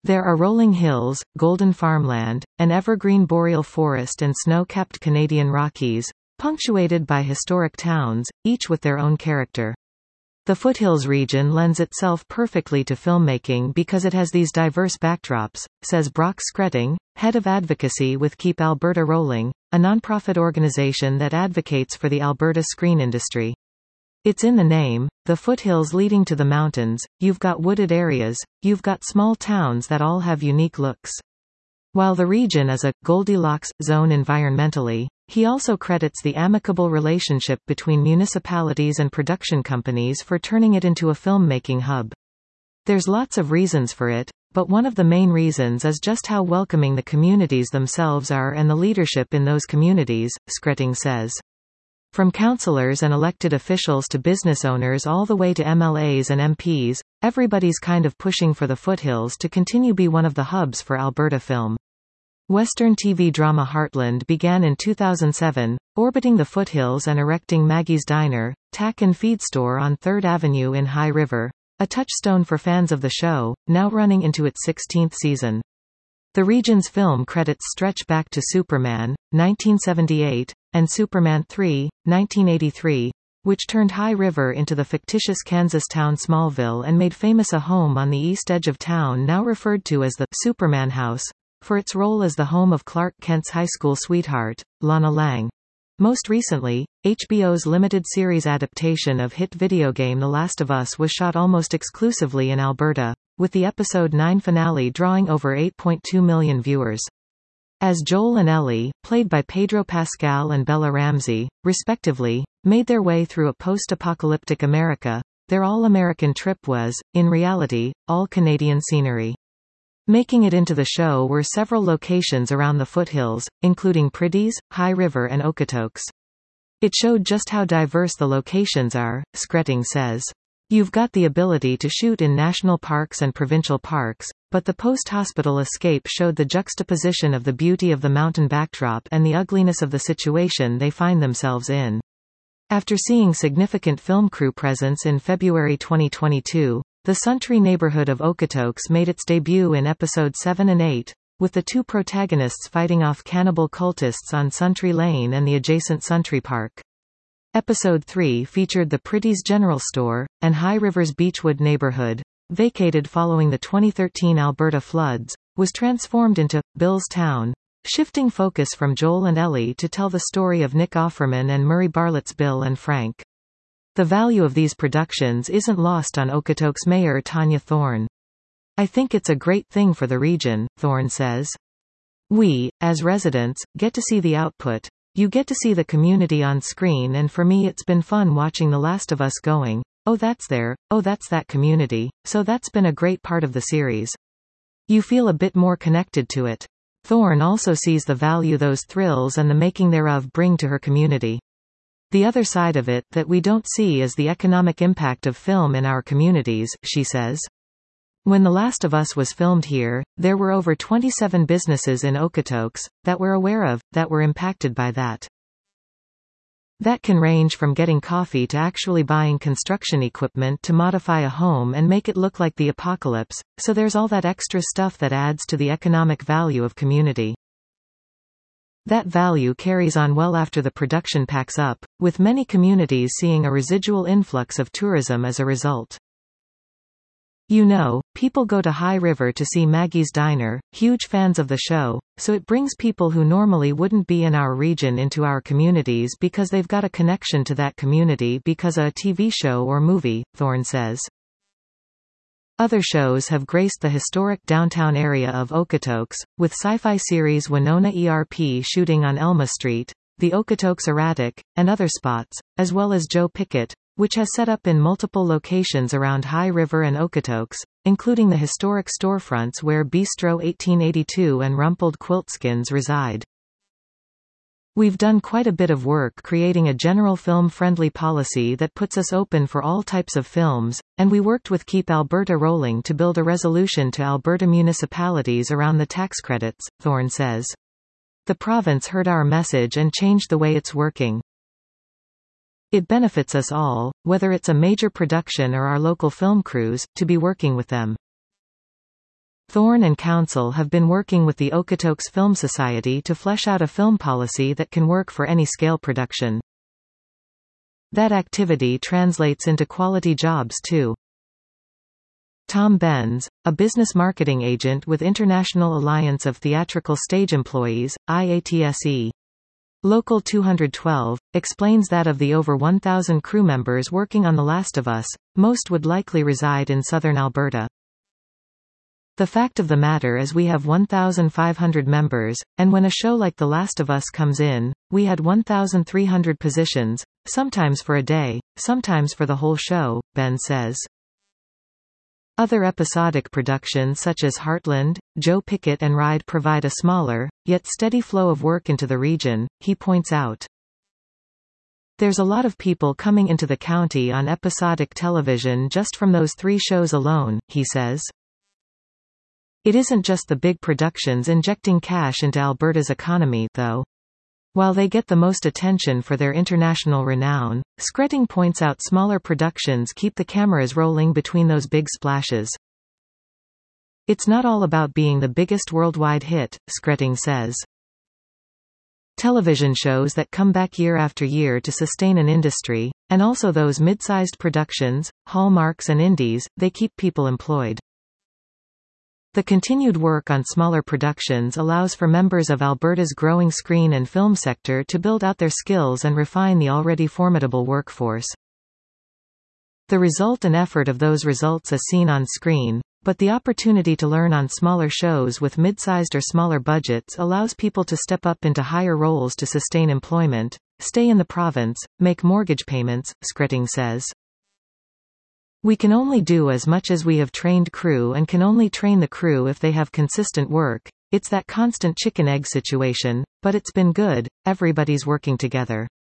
There are rolling hills, golden farmland, an evergreen boreal forest and snow-capped Canadian Rockies, punctuated by historic towns, each with their own character. The Foothills region lends itself perfectly to filmmaking because it has these diverse backdrops, says Brock Skretting, head of advocacy with Keep Alberta Rolling, a nonprofit organization that advocates for the Alberta screen industry. It's in the name, the foothills leading to the mountains, you've got wooded areas, you've got small towns that all have unique looks. While the region is a Goldilocks zone environmentally, he also credits the amicable relationship between municipalities and production companies for turning it into a filmmaking hub. There's lots of reasons for it, but one of the main reasons is just how welcoming the communities themselves are and the leadership in those communities, Skretting says. From councillors and elected officials to business owners all the way to MLAs and MPs, everybody's kind of pushing for the foothills to continue be one of the hubs for Alberta film. Western TV drama Heartland began in 2007, orbiting the foothills and erecting Maggie's Diner, tack and feed store on 3rd Avenue in High River, a touchstone for fans of the show, now running into its 16th season. The region's film credits stretch back to Superman, 1978, and Superman 3, 1983, which turned High River into the fictitious Kansas town Smallville and made famous a home on the east edge of town now referred to as the Superman House, for its role as the home of Clark Kent's high school sweetheart, Lana Lang. Most recently, HBO's limited series adaptation of hit video game The Last of Us was shot almost exclusively in Alberta, with the episode 9 finale drawing over 8.2 million viewers. As Joel and Ellie, played by Pedro Pascal and Bella Ramsey, respectively, made their way through a post-apocalyptic America, their all-American trip was, in reality, all Canadian scenery. Making it into the show were several locations around the foothills, including Pritiz, High River and Okotoks. It showed just how diverse the locations are, Skretting says. You've got the ability to shoot in national parks and provincial parks, but the post-hospital escape showed the juxtaposition of the beauty of the mountain backdrop and the ugliness of the situation they find themselves in. After seeing significant film crew presence in February 2022, the Suntree neighborhood of Okotoks made its debut in episodes 7 and 8, with the two protagonists fighting off cannibal cultists on Suntree Lane and the adjacent Suntree Park. Episode 3 featured the Pritiz General Store, and High River's Beechwood neighborhood, vacated following the 2013 Alberta floods, was transformed into Bill's Town, shifting focus from Joel and Ellie to tell the story of Nick Offerman and Murray Bartlett's Bill and Frank. The value of these productions isn't lost on Okotoks Mayor Tanya Thorne. I think it's a great thing for the region, Thorne says. We, as residents, get to see the output. You get to see the community on screen, and for me it's been fun watching The Last of Us going, oh that's there, oh that's that community, so that's been a great part of the series. You feel a bit more connected to it. Thorne also sees the value those thrills and the making thereof bring to her community. The other side of it that we don't see is the economic impact of film in our communities, she says. When The Last of Us was filmed here, there were over 27 businesses in Okotoks, that we're aware of, that were impacted by that. That can range from getting coffee to actually buying construction equipment to modify a home and make it look like the apocalypse, so there's all that extra stuff that adds to the economic value of community. That value carries on well after the production packs up, with many communities seeing a residual influx of tourism as a result. You know, people go to High River to see Maggie's Diner, huge fans of the show, so it brings people who normally wouldn't be in our region into our communities because they've got a connection to that community because of a TV show or movie, Thorne says. Other shows have graced the historic downtown area of Okotoks, with sci-fi series Winona ERP shooting on Elma Street, the Okotoks Erratic, and other spots, as well as Joe Pickett, which has set up in multiple locations around High River and Okotoks, including the historic storefronts where Bistro 1882 and Rumpled Quiltskins reside. We've done quite a bit of work creating a general film-friendly policy that puts us open for all types of films, and we worked with Keep Alberta Rolling to build a resolution to Alberta municipalities around the tax credits, Thorne says. The province heard our message and changed the way it's working. It benefits us all, whether it's a major production or our local film crews, to be working with them. Thorne and Council have been working with the Okotoks Film Society to flesh out a film policy that can work for any scale production. That activity translates into quality jobs too. Tom Benz, a business marketing agent with International Alliance of Theatrical Stage Employees, IATSE. Local 212, explains that of the over 1,000 crew members working on The Last of Us, most would likely reside in southern Alberta. The fact of the matter is we have 1,500 members, and when a show like The Last of Us comes in, we had 1,300 positions, sometimes for a day, sometimes for the whole show, Ben says. Other episodic productions such as Heartland, Joe Pickett and Ride provide a smaller, yet steady flow of work into the region, he points out. There's a lot of people coming into the county on episodic television just from those 3 shows alone, he says. It isn't just the big productions injecting cash into Alberta's economy, though. While they get the most attention for their international renown, Skretting points out smaller productions keep the cameras rolling between those big splashes. It's not all about being the biggest worldwide hit, Skretting says. Television shows that come back year after year to sustain an industry, and also those mid-sized productions, hallmarks and indies, they keep people employed. The continued work on smaller productions allows for members of Alberta's growing screen and film sector to build out their skills and refine the already formidable workforce. The result and effort of those results is seen on screen, but the opportunity to learn on smaller shows with mid-sized or smaller budgets allows people to step up into higher roles to sustain employment, stay in the province, make mortgage payments, Skretting says. We can only do as much as we have trained crew and can only train the crew if they have consistent work. It's that constant chicken-egg situation, but it's been good, everybody's working together.